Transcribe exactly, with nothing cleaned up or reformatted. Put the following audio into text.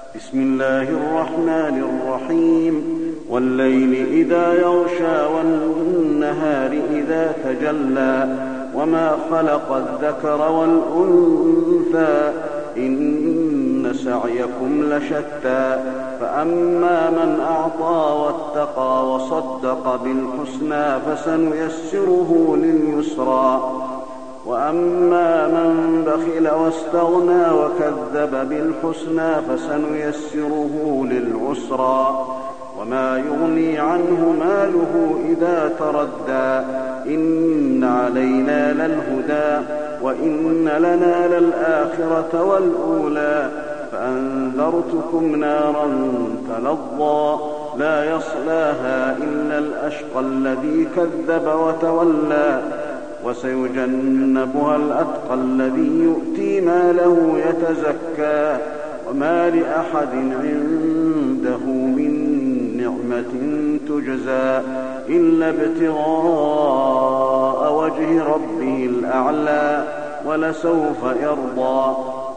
بسم الله الرحمن الرحيم والليل إذا يغشى والنهار إذا تجلى وما خلق الذكر والأنثى إن سعيكم لشتى فأما من أعطى واتقى وصدق بالحسنى فسنيسره لليسرى وأما من بخل واستغنى وكذب بالحسنى فسنيسره للعسرى وما يغني عنه ماله إذا تردى إن علينا للهدى وإن لنا للآخرة والأولى فأنذرتكم نارا تلظى لا يصلاها إلا الأشقى الذي كذب وتولى وسيجنبها الأتقى الذي يؤتي ماله يتزكى وما لأحد عنده من نعمة تجزى إلا ابتغاء وجه ربه الأعلى ولسوف يرضى